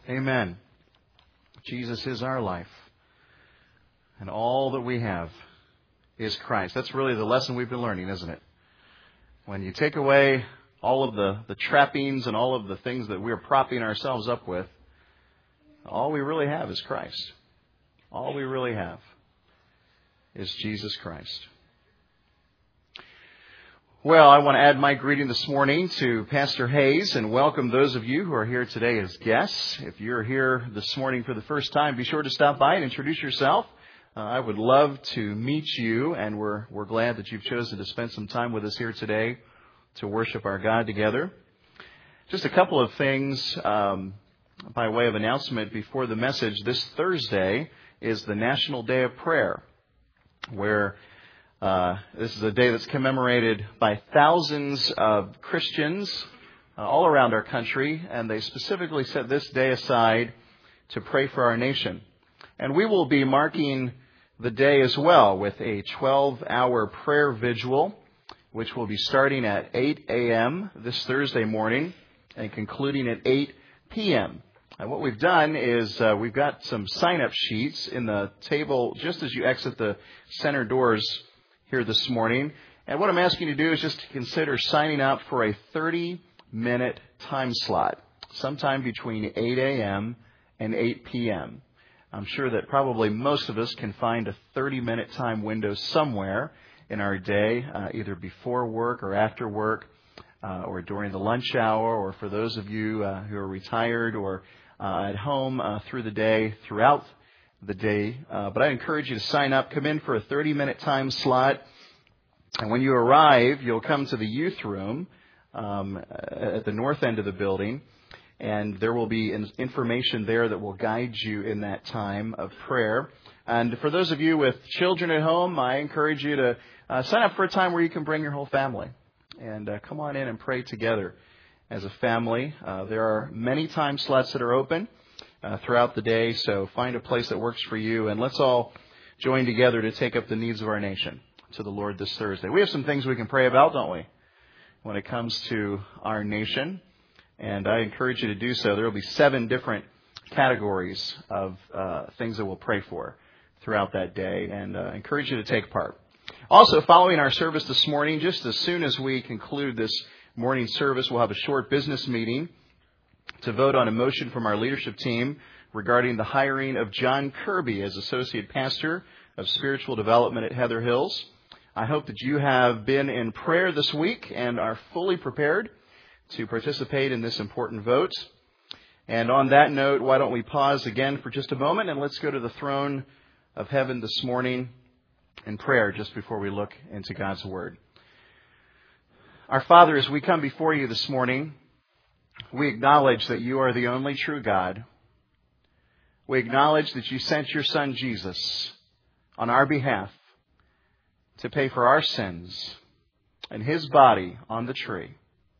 Amen. Jesus is our life. And all that we have is Christ. That's really the lesson we've been learning, isn't it? When you take away all of the trappings and all of the things that we're propping ourselves up with, all we really have is Christ. All we really have is Jesus Christ. Well, I want to add my greeting this morning to Pastor Hayes and welcome those of you who are here today as guests. If you're here this morning for the first time, be sure to stop by and introduce yourself. I would love to meet you, and we're glad that you've chosen to spend some time with us here today to worship our God together. Just a couple of things by way of announcement before the message. This Thursday is the National Day of Prayer, where this is a day that's commemorated by thousands of Christians all around our country, and they specifically set this day aside to pray for our nation. And we will be marking the day as well with a 12-hour prayer vigil, which will be starting at 8 a.m. this Thursday morning and concluding at 8 p.m. And what we've done is we've got some sign-up sheets in the table just as you exit the center doors here this morning. And what I'm asking you to do is just to consider signing up for a 30-minute time slot, sometime between 8 a.m. and 8 p.m. I'm sure that probably most of us can find a 30-minute time window somewhere in our day, either before work or after work, or during the lunch hour, or for those of you who are retired or at home through the day, throughout the day. But I encourage you to sign up, come in for a 30-minute time slot. And when you arrive, you'll come to the youth room at the north end of the building. And there will be information there that will guide you in that time of prayer. And for those of you with children at home, I encourage you to sign up for a time where you can bring your whole family. And come on in and pray together as a family. There are many time slots that are open throughout the day, so find a place that works for you, and let's all join together to take up the needs of our nation to the Lord this Thursday. We have some things we can pray about, don't we, when it comes to our nation, and I encourage you to do so. There will be 7 different categories of things that we'll pray for throughout that day, and I encourage you to take part. Also, following our service this morning, just as soon as we conclude this morning service, we'll have a short business meeting to vote on a motion from our leadership team regarding the hiring of John Kirby as Associate Pastor of Spiritual Development at Heather Hills. I hope that you have been in prayer this week and are fully prepared to participate in this important vote. And on that note, why don't we pause again for just a moment and let's go to the throne of heaven this morning in prayer just before we look into God's Word. Our Father, as we come before you this morning, we acknowledge that you are the only true God. We acknowledge that you sent your Son Jesus on our behalf to pay for our sins and His body on the tree,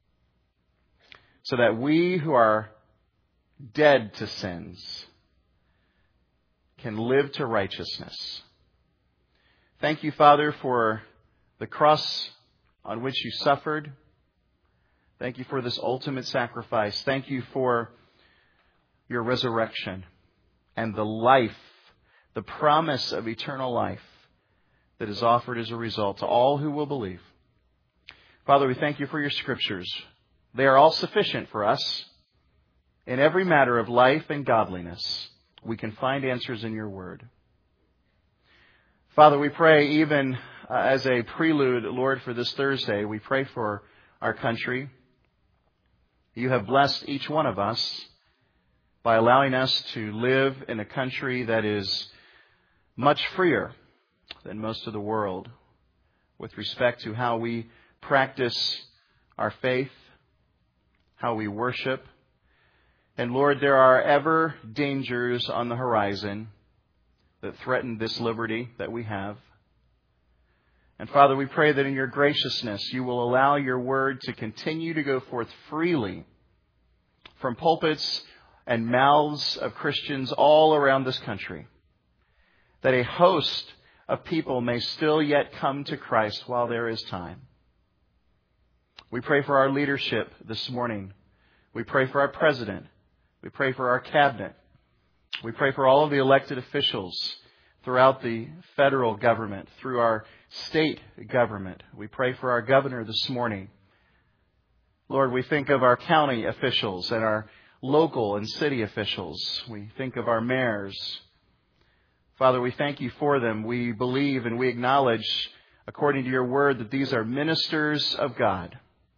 so that we who are dead to sins can live to righteousness. Thank you, Father, for the cross on which you suffered. Thank you for this ultimate sacrifice. Thank you for your resurrection and the life, the promise of eternal life that is offered as a result to all who will believe. Father, we thank you for your scriptures. They are all sufficient for us. In every matter of life and godliness, we can find answers in your word. Father, we pray even as a prelude, Lord, for this Thursday, we pray for our country. You have blessed each one of us by allowing us to live in a country that is much freer than most of the world with respect to how we practice our faith, how we worship. And Lord, there are ever dangers on the horizon that threaten this liberty that we have. And Father, we pray that in your graciousness, you will allow your word to continue to go forth freely from pulpits and mouths of Christians all around this country, that a host of people may still yet come to Christ while there is time. We pray for our leadership this morning. We pray for our president, We pray for our cabinet. We pray for all of the elected officials throughout the federal government, through our state government. We pray for our governor this morning. Lord, we think of our county officials and our local and city officials. We think of our mayors. Father, we thank you for them. We believe and we acknowledge, according to your word, that these are ministers of God.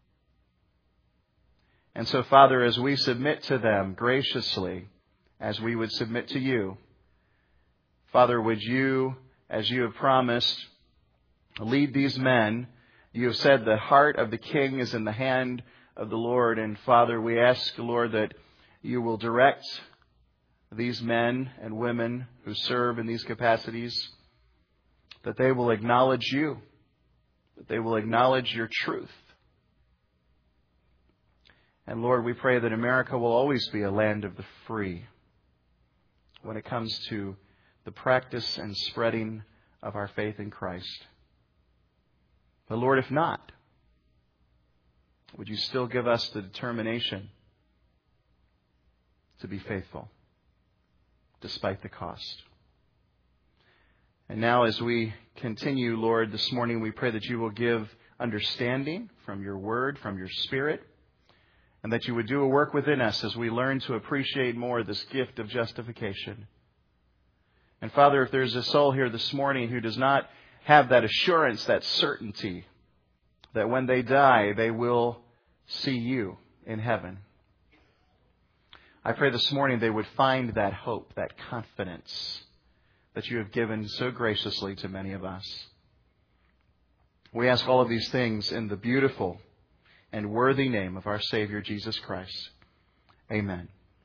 And so, Father, as we submit to them graciously, as we would submit to you, Father, would you, as you have promised, lead these men? You have said the heart of the king is in the hand of the Lord. And Father, we ask, Lord, that you will direct these men and women who serve in these capacities, that they will acknowledge you, that they will acknowledge your truth. And Lord, we pray that America will always be a land of the free when it comes to the practice and spreading of our faith in Christ. But Lord, if not, would you still give us the determination to be faithful despite the cost? And now as we continue, Lord, this morning we pray that you will give understanding from your word, from your Spirit, and that you would do a work within us as we learn to appreciate more this gift of justification. And Father, if there's a soul here this morning who does not have that assurance, that certainty, that when they die, they will see you in heaven, I pray this morning they would find that hope, that confidence that you have given so graciously to many of us. We ask all of these things in the beautiful and worthy name of our Savior, Jesus Christ. Amen.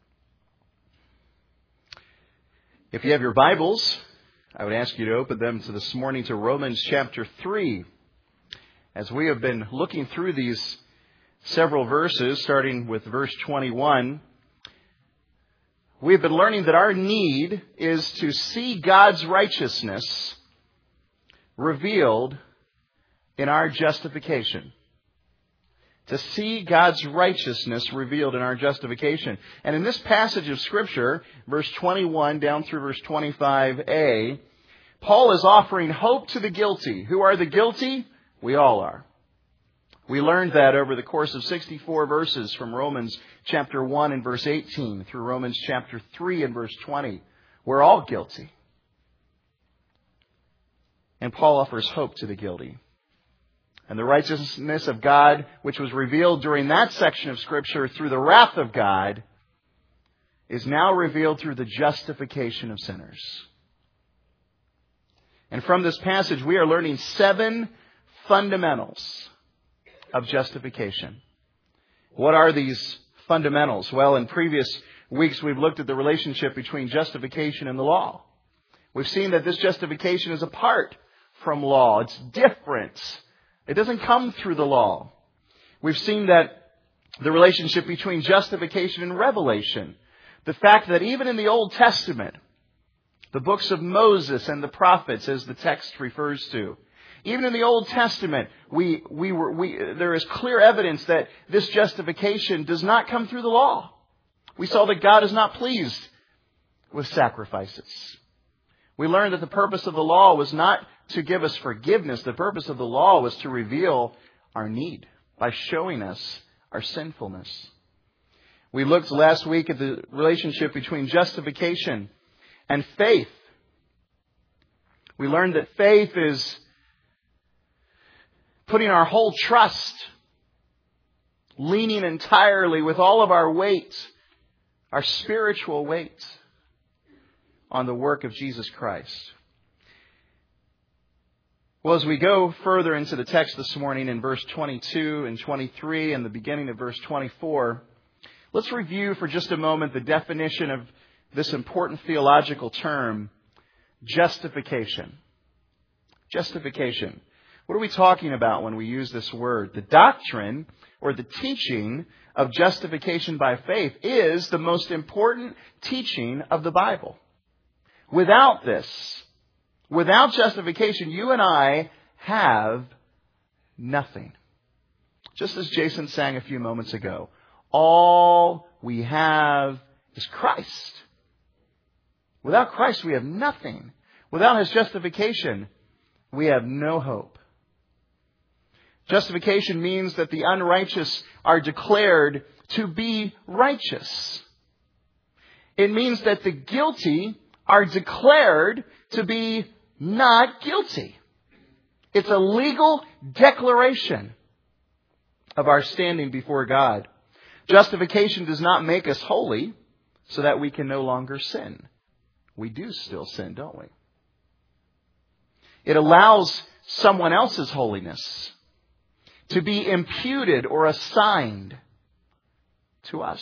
If you have your Bibles, I would ask you to open them to this morning to Romans chapter 3. As we have been looking through these several verses, starting with verse 21, we have been learning that our need is to see God's righteousness revealed in our justification. To see God's righteousness revealed in our justification. And in this passage of Scripture, verse 21 down through verse 25a, Paul is offering hope to the guilty. Who are the guilty? We all are. We learned that over the course of 64 verses from Romans chapter 1 and verse 18 through Romans chapter 3 and verse 20. We're all guilty. And Paul offers hope to the guilty. And the righteousness of God, which was revealed during that section of Scripture through the wrath of God, is now revealed through the justification of sinners. And from this passage, we are learning 7 fundamentals of justification. What are these fundamentals? Well, in previous weeks, we've looked at the relationship between justification and the law. We've seen that this justification is apart from law. It's different. It doesn't come through the law. We've seen that the relationship between justification and revelation. The fact that even in the Old Testament, the books of Moses and the prophets, as the text refers to, even in the Old Testament, there is clear evidence that this justification does not come through the law. We saw that God is not pleased with sacrifices. We learned that the purpose of the law was not to give us forgiveness. The purpose of the law was to reveal our need by showing us our sinfulness. We looked last week at the relationship between justification and faith. We learned that faith is putting our whole trust, leaning entirely with all of our weight, our spiritual weight, on the work of Jesus Christ. Well, as we go further into the text this morning in verse 22 and 23 and the beginning of verse 24, let's review for just a moment the definition of this important theological term, justification. Justification. What are we talking about when we use this word? The doctrine or the teaching of justification by faith is the most important teaching of the Bible. Without this, without justification, you and I have nothing. Just as Jason sang a few moments ago, all we have is Christ. Without Christ, we have nothing. Without His justification, we have no hope. Justification means that the unrighteous are declared to be righteous. It means that the guilty are declared to be not guilty. It's a legal declaration of our standing before God. Justification does not make us holy so that we can no longer sin. We do still sin, don't we? It allows someone else's holiness to be imputed or assigned to us.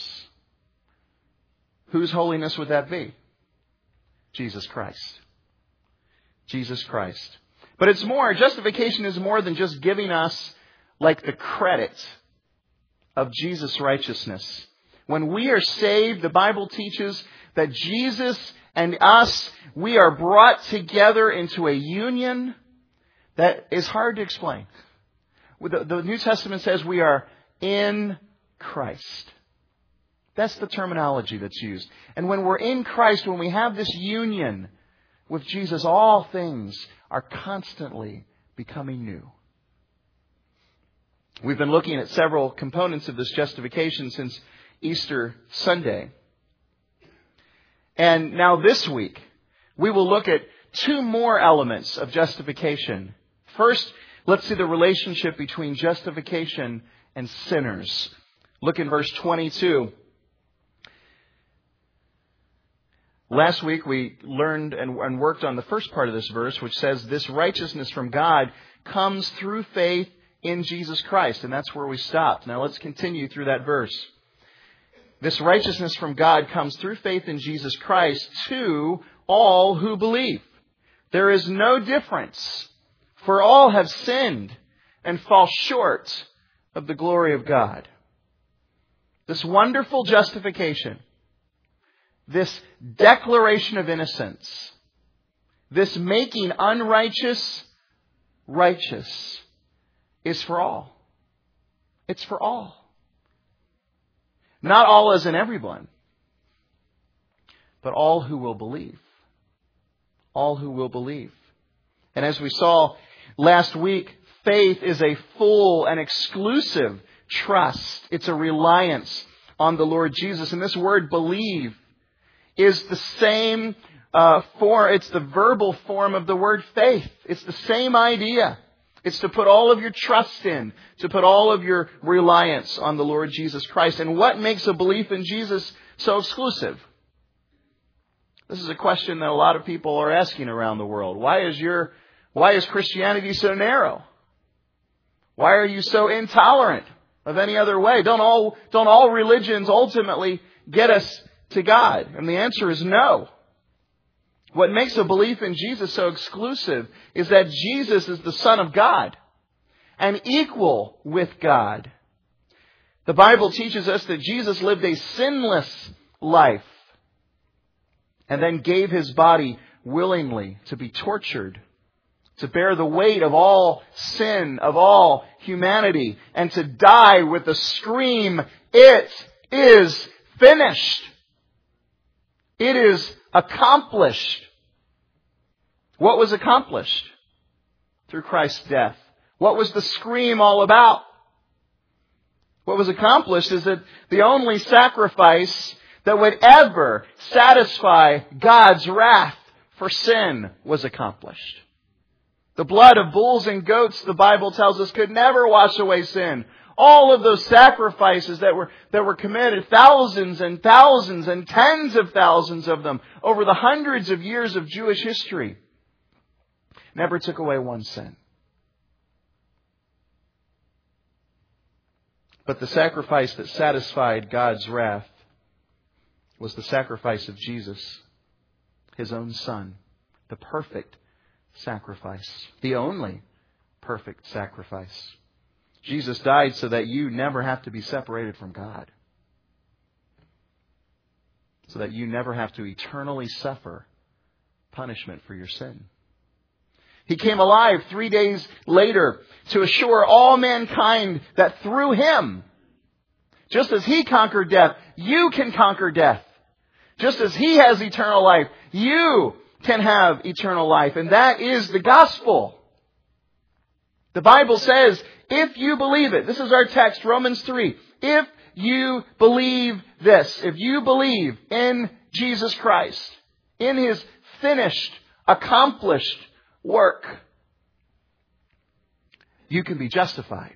Whose holiness would that be? Jesus Christ. Jesus Christ. But it's more, justification is more than just giving us like the credit of Jesus' righteousness. When we are saved, the Bible teaches that Jesus and us, we are brought together into a union that is hard to explain. The New Testament says we are in Christ. That's the terminology that's used. And when we're in Christ, when we have this union with Jesus, all things are constantly becoming new. We've been looking at several components of this justification since Easter Sunday. And now this week, we will look at two more elements of justification. First, let's see the relationship between justification and sinners. Look in verse 22. Last week we learned and worked on the first part of this verse, which says this righteousness from God comes through faith in Jesus Christ. And that's where we stopped. Now let's continue through that verse. This righteousness from God comes through faith in Jesus Christ to all who believe. There is no difference, for all have sinned and fall short of the glory of God. This wonderful justification, this declaration of innocence, this making unrighteous righteous is for all. It's for all. Not all as in everyone, but all who will believe. All who will believe. And as we saw last week, faith is a full and exclusive trust. It's a reliance on the Lord Jesus. And this word believe is the same form. It's the verbal form of the word faith. It's the same idea. It's to put all of your trust in, to put all of your reliance on the Lord Jesus Christ. And what makes a belief in Jesus so exclusive? This is a question that a lot of people are asking around the world. Why is Christianity so narrow? Why are you so intolerant of any other way? Don't all religions ultimately get us to God? And the answer is no. What makes a belief in Jesus so exclusive is that Jesus is the Son of God and equal with God. The Bible teaches us that Jesus lived a sinless life and then gave His body willingly to be tortured, to bear the weight of all sin, of all humanity, and to die with the scream, "It is finished." It is accomplished. What was accomplished? Through Christ's death. What was the scream all about? What was accomplished is that the only sacrifice that would ever satisfy God's wrath for sin was accomplished. The blood of bulls and goats, the Bible tells us, could never wash away sin. All of those sacrifices that were committed, thousands and thousands and tens of thousands of them over the hundreds of years of Jewish history, never took away one sin. But the sacrifice that satisfied God's wrath was the sacrifice of Jesus, His own Son, the perfect sacrifice, the only perfect sacrifice. Jesus died so that you never have to be separated from God, so that you never have to eternally suffer punishment for your sin. He came alive 3 days later to assure all mankind that through Him, just as He conquered death, you can conquer death. Just as He has eternal life, you can have eternal life. And that is the gospel. The Bible says, if you believe it, this is our text, Romans 3. If you believe this, if you believe in Jesus Christ, in His finished, accomplished work, you can be justified.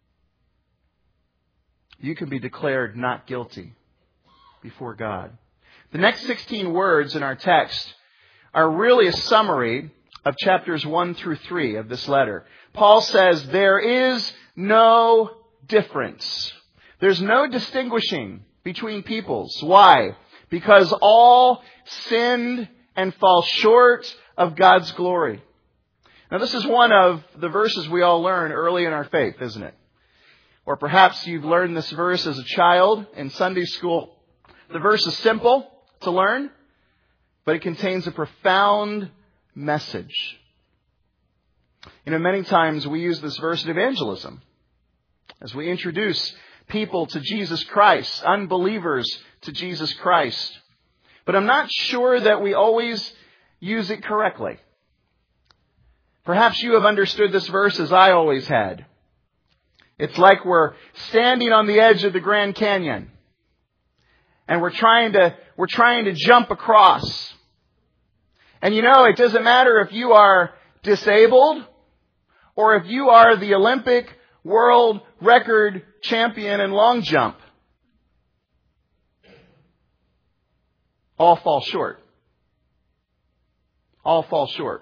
You can be declared not guilty before God. The next 16 words in our text are really a summary of chapters 1 through 3 of this letter. Paul says there is no difference. There's no distinguishing between peoples. Why? Because all sinned and fall short of God's glory. Now, this is one of the verses we all learn early in our faith, isn't it? Or perhaps you've learned this verse as a child in Sunday school. The verse is simple to learn, but it contains a profound message. Many times we use this verse in evangelism as we introduce people to Jesus Christ, unbelievers to Jesus Christ. But I'm not sure that we always use it correctly. Perhaps you have understood this verse as I always had. It's like we're standing on the edge of the Grand Canyon and we're trying to jump across. And it doesn't matter if you are disabled or if you are the Olympic world record champion in long jump. All fall short. All fall short.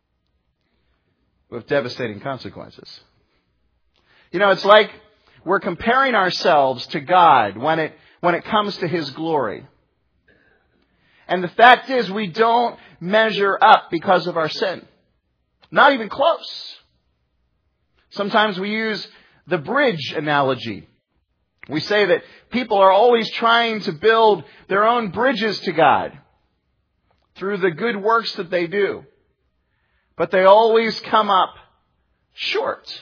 With devastating consequences. It's like we're comparing ourselves to God when it comes to His glory. And the fact is, we don't measure up because of our sin. Not even close. Sometimes we use the bridge analogy. We say that people are always trying to build their own bridges to God through the good works that they do. But they always come up short.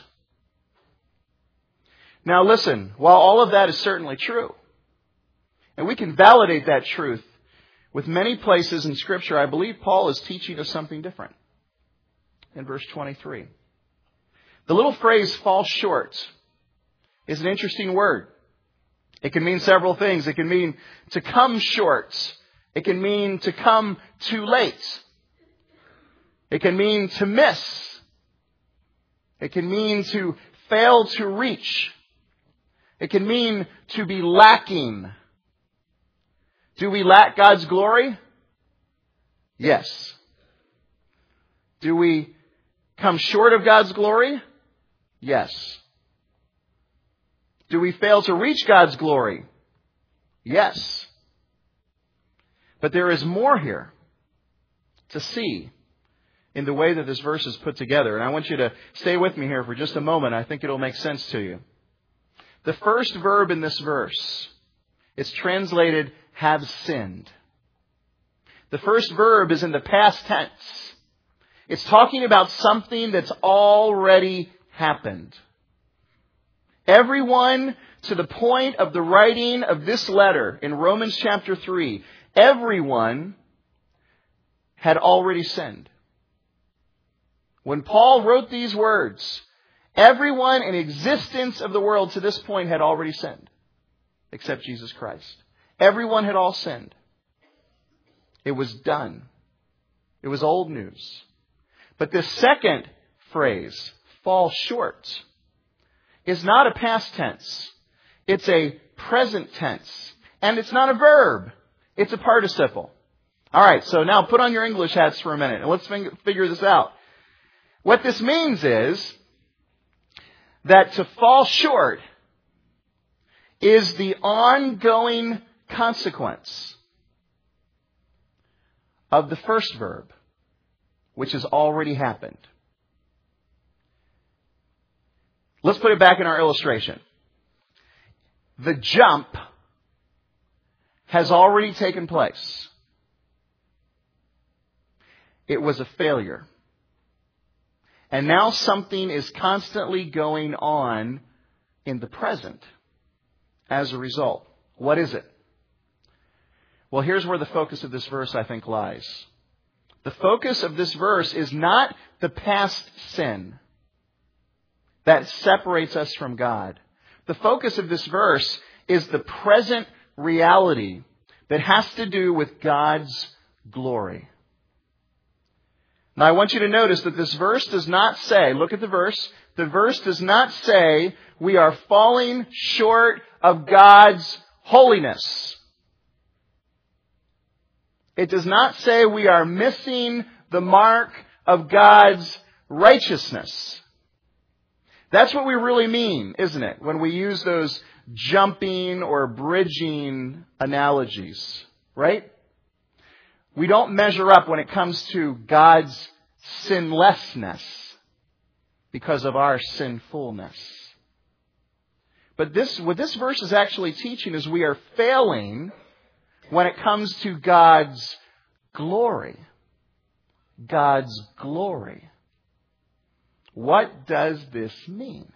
Now listen, while all of that is certainly true, and we can validate that truth with many places in Scripture, I believe Paul is teaching us something different. In verse 23. The little phrase, fall short, is an interesting word. It can mean several things. It can mean to come short. It can mean to come too late. It can mean to miss. It can mean to fail to reach. It can mean to be lacking. Do we lack God's glory? Yes. Do we come short of God's glory? Yes. Do we fail to reach God's glory? Yes. But there is more here to see in the way that this verse is put together. And I want you to stay with me here for just a moment. I think it'll make sense to you. The first verb in this verse, it's translated have sinned. The first verb is in the past tense. It's talking about something that's already happened. Everyone, to the point of the writing of this letter in Romans chapter 3, everyone had already sinned. When Paul wrote these words, everyone in existence of the world to this point had already sinned, except Jesus Christ. Everyone had all sinned. It was done. It was old news. But this second phrase, fall short, is not a past tense. It's a present tense. And it's not a verb. It's a participle. All right, so now put on your English hats for a minute and let's figure this out. What this means is that to fall short is the ongoing consequence of the first verb, which has already happened. Let's put it back in our illustration. The jump has already taken place. It was a failure. And now something is constantly going on in the present as a result. What is it? Well, here's where the focus of this verse, I think, lies. The focus of this verse is not the past sin that separates us from God. The focus of this verse is the present reality that has to do with God's glory. Now, I want you to notice that this verse does not say, look at the verse does not say we are falling short of God's holiness. It does not say we are missing the mark of God's righteousness. That's what we really mean, isn't it? When we use those jumping or bridging analogies, right? We don't measure up when it comes to God's sinlessness because of our sinfulness. But what this verse is actually teaching is we are failing when it comes to God's glory. God's glory. What does this mean?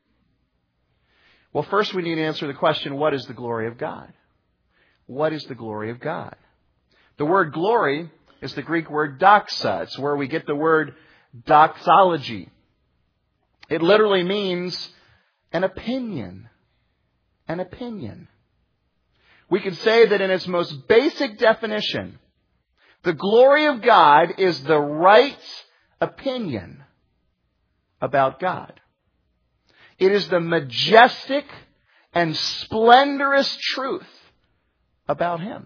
Well, first we need to answer the question, what is the glory of God? What is the glory of God? The word glory is the Greek word doxa. It's where we get the word doxology. It literally means an opinion. An opinion. We could say that in its most basic definition, the glory of God is the right opinion about God. It is the majestic and splendorous truth about Him.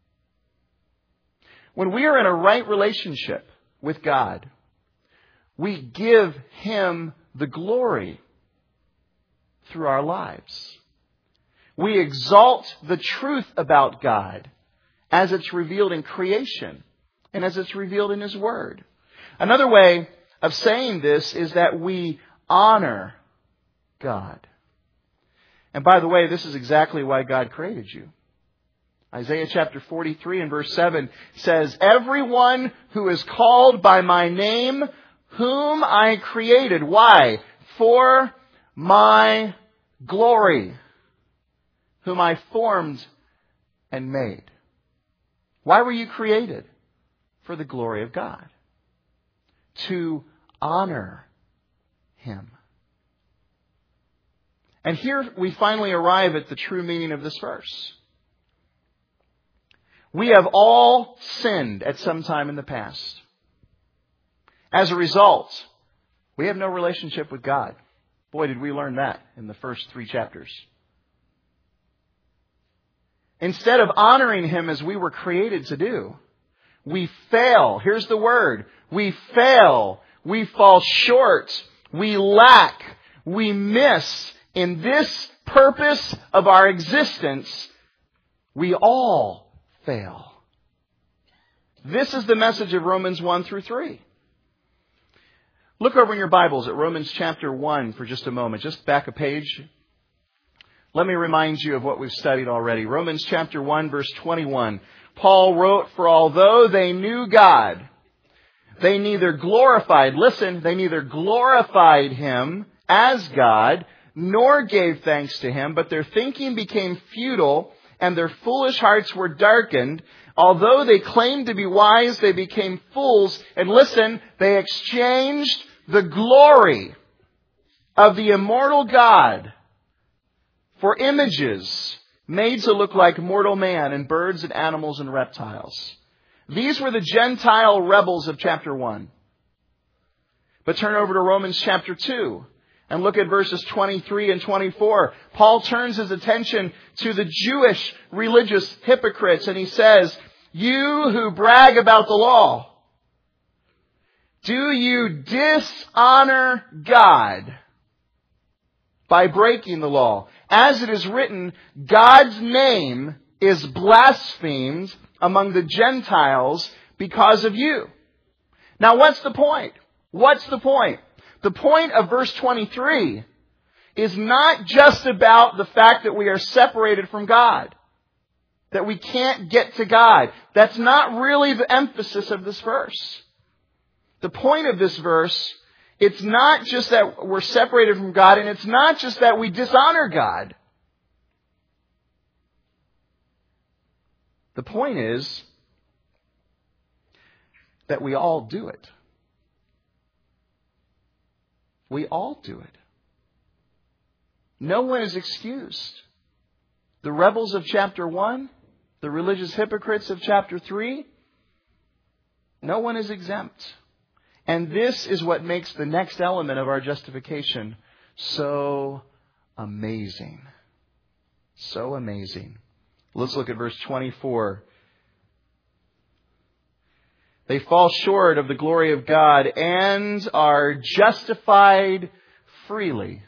When we are in a right relationship with God, we give Him the glory through our lives. We exalt the truth about God as it's revealed in creation and as it's revealed in His Word. Another way of saying this is that we honor God. And by the way, this is exactly why God created you. Isaiah chapter 43 and verse 7 says, "Everyone who is called by my name, whom I created." Why? "For my glory, whom I formed and made." Why were you created? For the glory of God. To honor Him. And here we finally arrive at the true meaning of this verse. We have all sinned at some time in the past. As a result, we have no relationship with God. Boy, did we learn that in the first 3 chapters. Instead of honoring Him as we were created to do, we fail. Here's the word. We fail. We fall short. We lack. We miss. In this purpose of our existence, we all fail. This is the message of Romans 1 through 3. Look over in your Bibles at Romans chapter 1 for just a moment. Just back a page. Let me remind you of what we've studied already. Romans chapter 1 verse 21. Paul wrote, "For although they knew God, they neither glorified," listen, "they neither glorified Him as God, nor gave thanks to Him, but their thinking became futile, and their foolish hearts were darkened. Although they claimed to be wise, they became fools." And listen, they exchanged the glory of the immortal God for images made to look like mortal man and birds and animals and reptiles. These were the Gentile rebels of chapter 1. But turn over to Romans chapter 2. And look at verses 23 and 24. Paul turns his attention to the Jewish religious hypocrites, and he says, "You who brag about the law, do you dishonor God by breaking the law? As it is written, God's name is blasphemed among the Gentiles because of you." Now what's the point? What's the point? The point of verse 23 is not just about the fact that we are separated from God, that we can't get to God. That's not really the emphasis of this verse. The point of this verse, it's not just that we're separated from God, and it's not just that we dishonor God. The point is that we all do it. We all do it. No one is excused. The rebels of chapter 1, the religious hypocrites of chapter 3, no one is exempt. And this is what makes the next element of our justification so amazing. So amazing. Let's look at verse 24. They fall short of the glory of God and are justified freely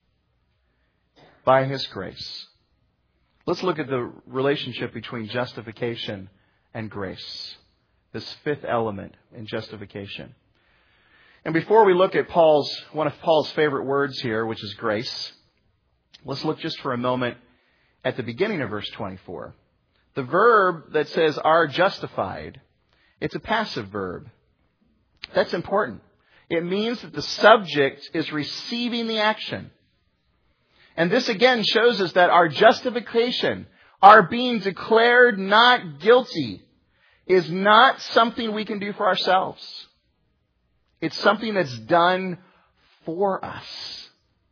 by His grace. Let's look at the relationship between justification and grace. This fifth element in justification. And before we look at one of Paul's favorite words here, which is grace, let's look just for a moment at the beginning of verse 24. The verb that says are justified, it's a passive verb. That's important. It means that the subject is receiving the action. And this again shows us that our justification, our being declared not guilty, is not something we can do for ourselves. It's something that's done for us.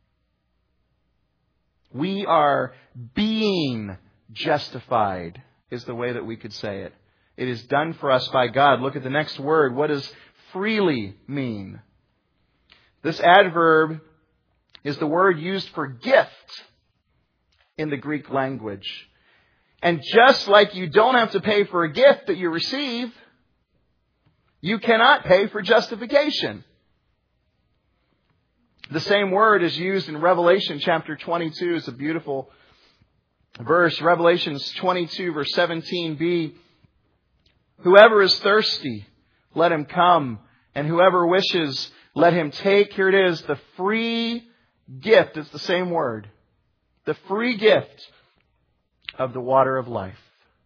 We are being justified, is the way that we could say it. It is done for us by God. Look at the next word. What does freely mean? This adverb is the word used for gift in the Greek language. And just like you don't have to pay for a gift that you receive, you cannot pay for justification. The same word is used in Revelation chapter 22. It's a beautiful verse. Revelation 22 verse 17b. Whoever is thirsty, let him come. And whoever wishes, let him take. Here it is, the free gift. It's the same word. The free gift of the water of life.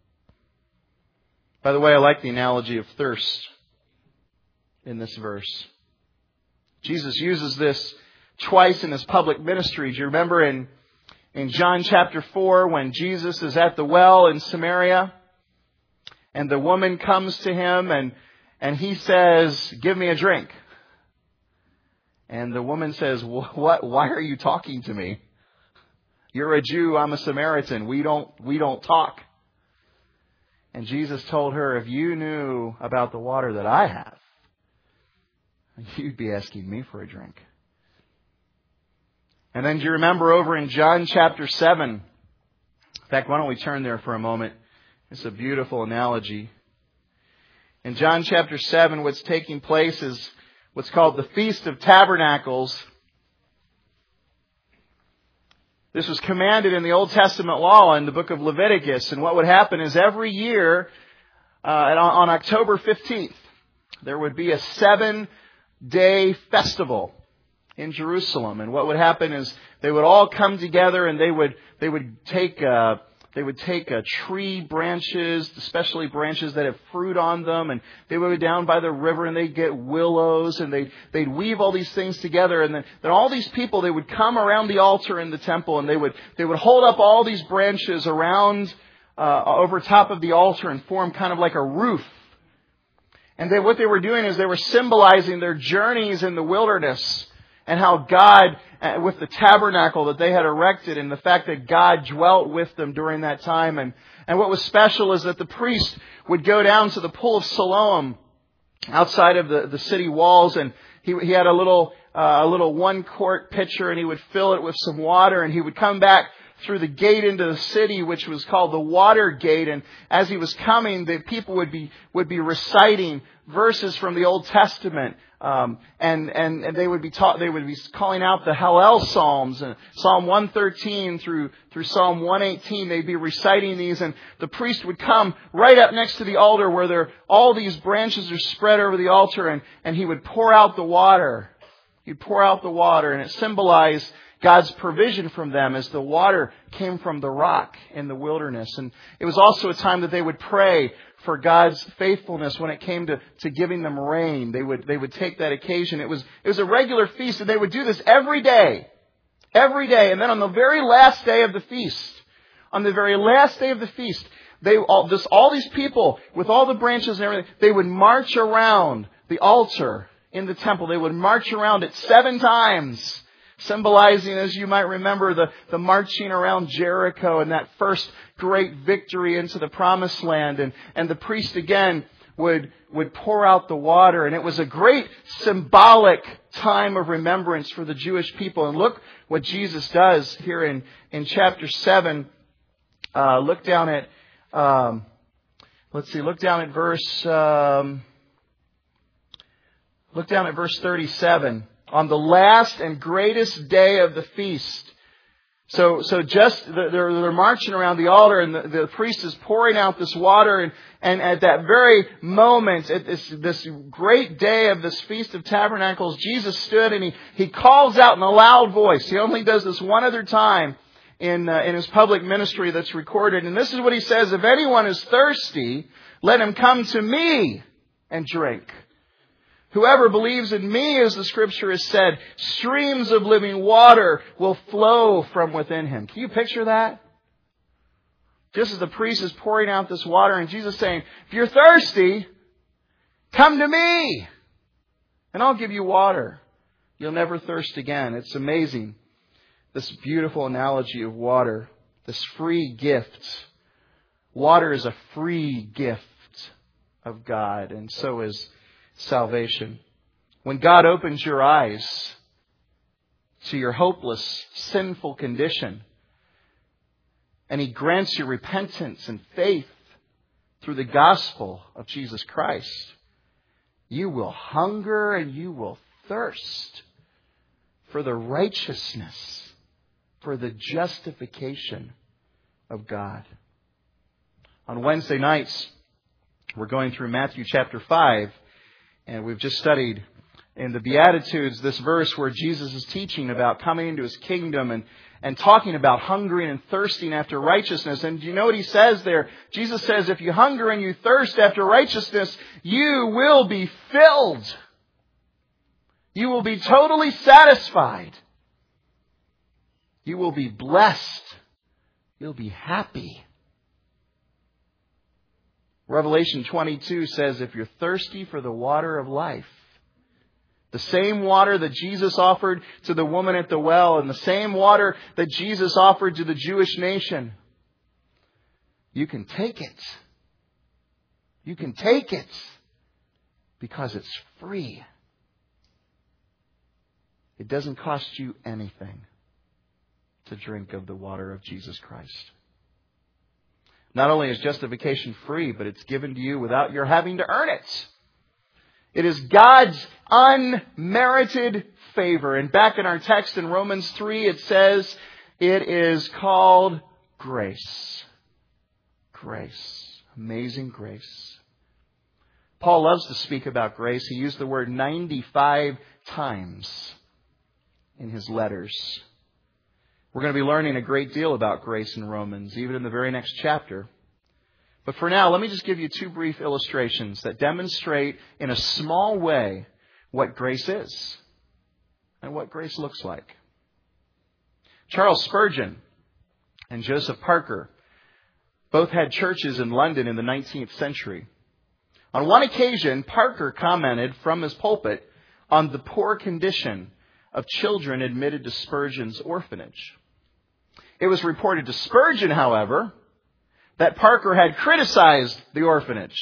By the way, I like the analogy of thirst in this verse. Jesus uses this twice in His public ministry. Do you remember in John chapter 4 when Jesus is at the well in Samaria and the woman comes to Him and He says, "Give me a drink." And the woman says, "What? Why are you talking to me? You're a Jew, I'm a Samaritan. We don't talk." And Jesus told her, "If you knew about the water that I have, you'd be asking me for a drink." And then do you remember over in John chapter 7? In fact, why don't we turn there for a moment? It's a beautiful analogy. In John chapter 7, what's taking place is what's called the Feast of Tabernacles. This was commanded in the Old Testament law in the book of Leviticus. And what would happen is every year on October 15th, there would be a 7-day festival in Jerusalem. And what would happen is they would all come together and they would take tree branches, especially branches that have fruit on them, and they would go down by the river and they'd get willows and they'd weave all these things together, and then all these people, they would come around the altar in the temple and they would hold up all these branches around over top of the altar and form kind of like a roof. And what they were doing is they were symbolizing their journeys in the wilderness and how God, with the tabernacle that they had erected and the fact that God dwelt with them during that time. And what was special is that the priest would go down to the pool of Siloam outside of the city walls, and he had a little 1-quart pitcher, and he would fill it with some water, and he would come back through the gate into the city, which was called the Water Gate. And as he was coming, the people would be reciting verses from the Old Testament. And they would be calling out the Hallel Psalms, Psalm 113 through Psalm 118. They'd be reciting these, and the priest would come right up next to the altar where all these branches are spread over the altar, and he would pour out the water. He'd pour out the water, and it symbolized God's provision from them as the water came from the rock in the wilderness. And it was also a time that they would pray for God's faithfulness when it came to giving them rain. They would take that occasion. It was a regular feast, and they would do this every day. Every day. And then on the very last day of the feast, all these people with all the branches and everything, they would march around the altar in the temple. They would march around it 7 times, symbolizing, as you might remember, the marching around Jericho and that first great victory into the promised land. And the priest again would pour out the water. And it was a great symbolic time of remembrance for the Jewish people. And look what Jesus does here in chapter 7. Look down at verse 37. On the last and greatest day of the feast. So they're marching around the altar, and the priest is pouring out this water, and at that very moment, at this great day of this Feast of Tabernacles, Jesus stood and he calls out in a loud voice. He only does this one other time in his public ministry that's recorded, and this is what he says: "If anyone is thirsty, let him come to me and drink. Whoever believes in me, as the scripture has said, streams of living water will flow from within him." Can you picture that? Just as the priest is pouring out this water, and Jesus is saying, if you're thirsty, come to me, and I'll give you water. You'll never thirst again. It's amazing, this beautiful analogy of water, this free gift. Water is a free gift of God, and so is salvation. When God opens your eyes to your hopeless, sinful condition, and He grants you repentance and faith through the gospel of Jesus Christ, you will hunger and you will thirst for the righteousness, for the justification of God. On Wednesday nights, we're going through Matthew chapter 5. And we've just studied in the Beatitudes this verse where Jesus is teaching about coming into His kingdom and talking about hungering and thirsting after righteousness. And do you know what He says there? Jesus says, if you hunger and you thirst after righteousness, you will be filled. You will be totally satisfied. You will be blessed. You'll be happy. Revelation 22 says, if you're thirsty for the water of life, the same water that Jesus offered to the woman at the well, and the same water that Jesus offered to the Jewish nation, you can take it. You can take it because it's free. It doesn't cost you anything to drink of the water of Jesus Christ. Not only is justification free, but it's given to you without your having to earn it. It is God's unmerited favor. And back in our text in Romans 3, it says it is called grace. Grace. Amazing grace. Paul loves to speak about grace. He used the word 95 times in his letters. We're going to be learning a great deal about grace in Romans, even in the very next chapter. But for now, let me just give you 2 brief illustrations that demonstrate in a small way what grace is and what grace looks like. Charles Spurgeon and Joseph Parker both had churches in London in the 19th century. On one occasion, Parker commented from his pulpit on the poor condition of children admitted to Spurgeon's orphanage. It was reported to Spurgeon, however, that Parker had criticized the orphanage.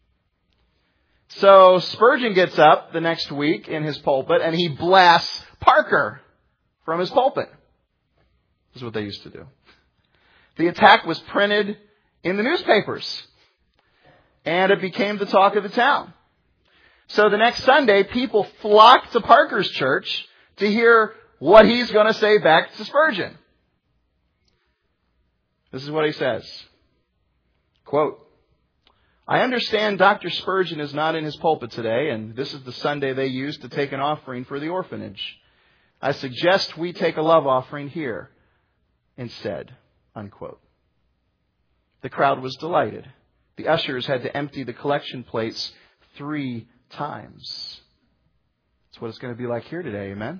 So Spurgeon gets up the next week in his pulpit and he blasts Parker from his pulpit. This is what they used to do. The attack was printed in the newspapers, and it became the talk of the town. So the next Sunday, people flocked to Parker's church to hear what he's going to say back to Spurgeon. This is what he says. Quote, "I understand Dr. Spurgeon is not in his pulpit today, and this is the Sunday they use to take an offering for the orphanage. I suggest we take a love offering here instead." Unquote. The crowd was delighted. The ushers had to empty the collection plates 3 times. That's what it's going to be like here today, amen?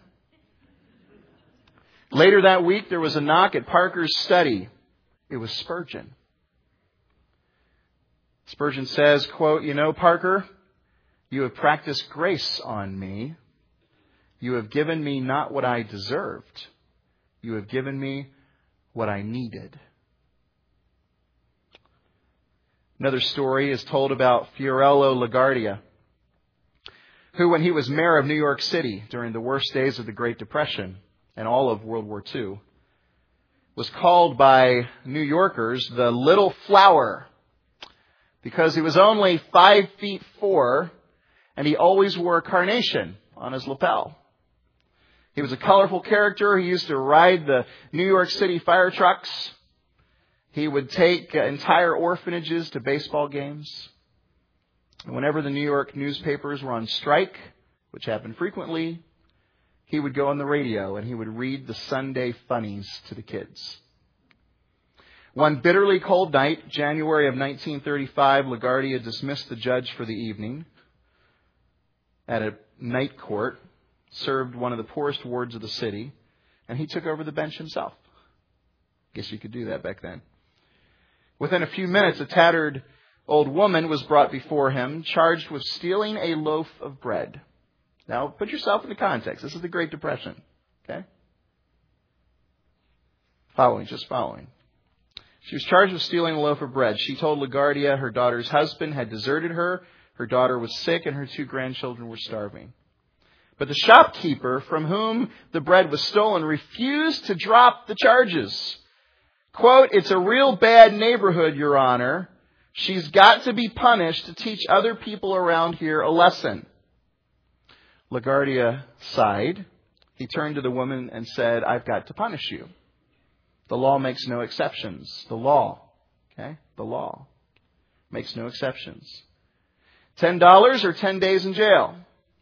Later that week, there was a knock at Parker's study. It was Spurgeon. Spurgeon says, quote, "You know, Parker, you have practiced grace on me. You have given me not what I deserved. You have given me what I needed." Another story is told about Fiorello LaGuardia, who, when he was mayor of New York City during the worst days of the Great Depression and all of World War II, was called by New Yorkers the Little Flower because he was only 5'4" and he always wore a carnation on his lapel. He was a colorful character. He used to ride the New York City fire trucks. He would take entire orphanages to baseball games. And whenever the New York newspapers were on strike, which happened frequently, he would go on the radio and he would read the Sunday funnies to the kids. One bitterly cold night, January of 1935, LaGuardia dismissed the judge for the evening at a night court, served one of the poorest wards of the city, and he took over the bench himself. Guess you could do that back then. Within a few minutes, a tattered old woman was brought before him, charged with stealing a loaf of bread. Now, put yourself into context. This is the Great Depression. Okay? Just following. She was charged with stealing a loaf of bread. She told LaGuardia her daughter's husband had deserted her, her daughter was sick, and her 2 grandchildren were starving. But the shopkeeper from whom the bread was stolen refused to drop the charges. Quote, "It's a real bad neighborhood, Your Honor. She's got to be punished to teach other people around here a lesson." LaGuardia sighed. He turned to the woman and said, "I've got to punish you. The law makes no exceptions." The law, okay? The law makes no exceptions. $10 or 10 days in jail.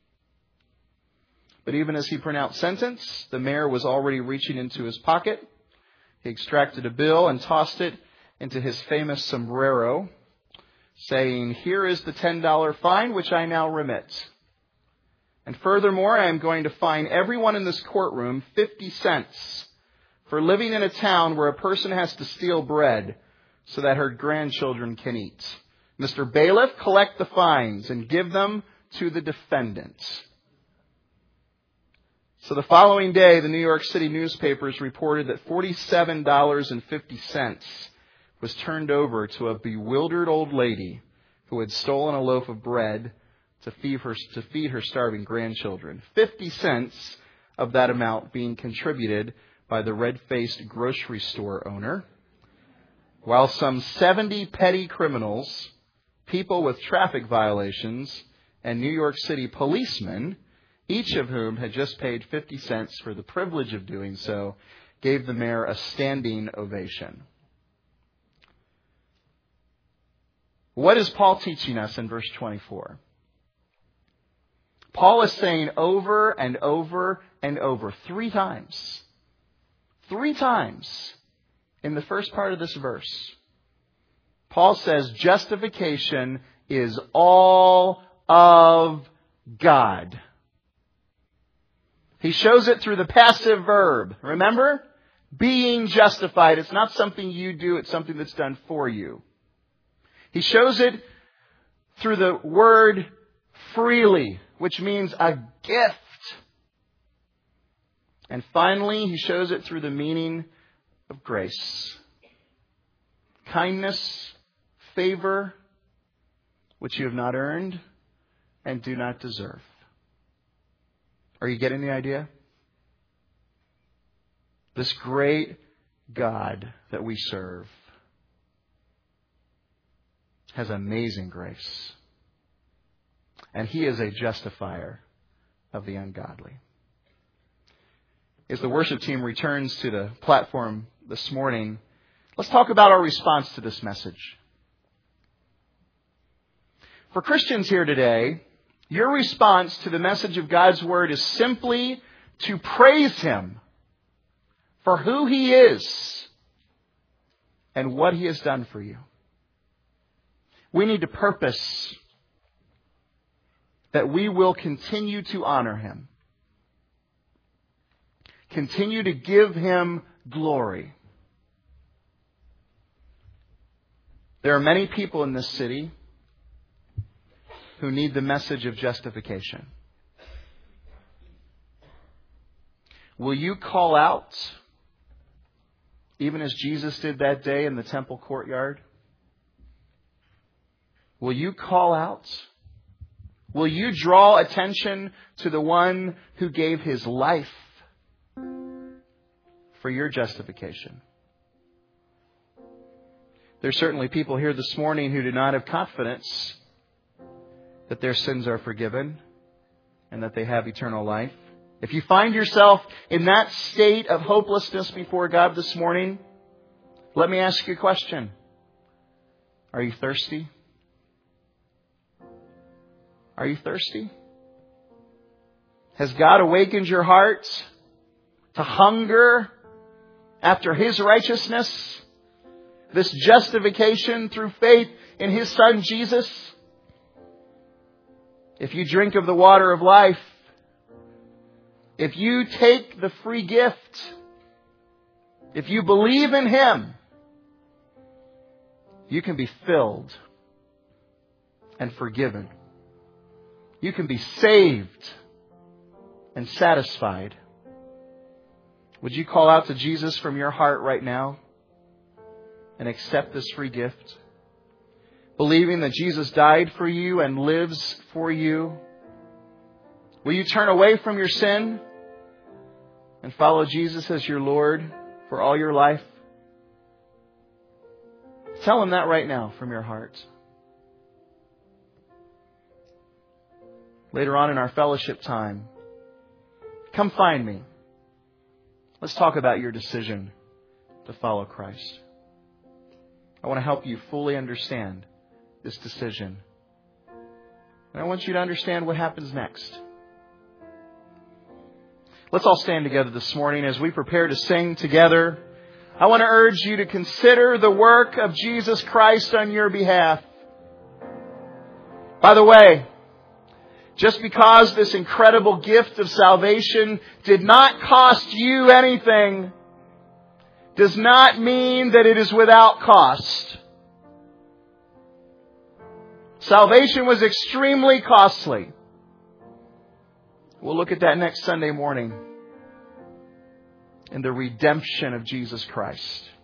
But even as he pronounced sentence, the mayor was already reaching into his pocket. He extracted a bill and tossed it into his famous sombrero, saying, "Here is the $10 fine, which I now remit. And furthermore, I am going to fine everyone in this courtroom 50 cents for living in a town where a person has to steal bread so that her grandchildren can eat. Mr. Bailiff, collect the fines and give them to the defendant." So the following day, the New York City newspapers reported that $47.50 was turned over to a bewildered old lady who had stolen a loaf of bread to feed her starving grandchildren. 50 cents of that amount being contributed by the red-faced grocery store owner, while some 70 petty criminals, people with traffic violations, and New York City policemen, each of whom had just paid 50 cents for the privilege of doing so, gave the mayor a standing ovation. What is Paul teaching us in verse 24? Paul is saying over and over and over, 3 times in the first part of this verse, Paul says justification is all of God. He shows it through the passive verb. Remember? Being justified. It's not something you do. It's something that's done for you. He shows it through the word freely, which means a gift. And finally, he shows it through the meaning of grace. Kindness, favor, which you have not earned and do not deserve. Are you getting the idea? This great God that we serve has amazing grace. And He is a justifier of the ungodly. As the worship team returns to the platform this morning, let's talk about our response to this message. For Christians here today, your response to the message of God's Word is simply to praise Him for who He is and what He has done for you. We need to purpose that we will continue to honor Him, continue to give Him glory. There are many people in this city who need the message of justification? Will you call out, even as Jesus did that day in the temple courtyard? Will you call out? Will you draw attention to the one who gave his life for your justification? There's certainly people here this morning who do not have confidence that their sins are forgiven and that they have eternal life. If you find yourself in that state of hopelessness before God this morning, let me ask you a question. Are you thirsty? Are you thirsty? Has God awakened your heart to hunger after His righteousness? This justification through faith in His Son Jesus? If you drink of the water of life, if you take the free gift, if you believe in Him, you can be filled and forgiven. You can be saved and satisfied. Would you call out to Jesus from your heart right now and accept this free gift? Believing that Jesus died for you and lives for you. Will you turn away from your sin and follow Jesus as your Lord for all your life? Tell Him that right now from your heart. Later on in our fellowship time, come find me. Let's talk about your decision to follow Christ. I want to help you fully understand this decision. And I want you to understand what happens next. Let's all stand together this morning as we prepare to sing together. I want to urge you to consider the work of Jesus Christ on your behalf. By the way, just because this incredible gift of salvation did not cost you anything, does not mean that it is without cost. Salvation was extremely costly. We'll look at that next Sunday morning in the redemption of Jesus Christ.